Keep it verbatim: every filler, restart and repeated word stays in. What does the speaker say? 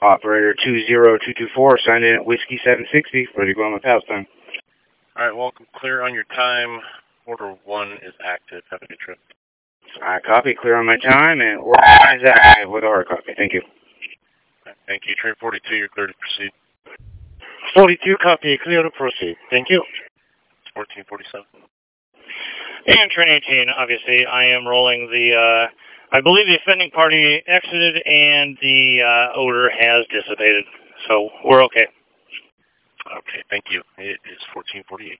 Operator two zero two two four, signed in at Whiskey seven sixty, ready to go on my pals time. Alright, welcome. Clear on your time. Order one is active. Have a good trip. I copy, clear on my time, and order one is active with a hard copy. Thank you. Right, thank you. Train forty-two, you're clear to proceed. forty-two, copy, clear to proceed. Thank you. fourteen forty-seven. And train eighteen, obviously, I am rolling the, uh, I believe the offending party exited and the uh, odor has dissipated. So we're okay. Okay, thank you. It is fourteen forty-eight.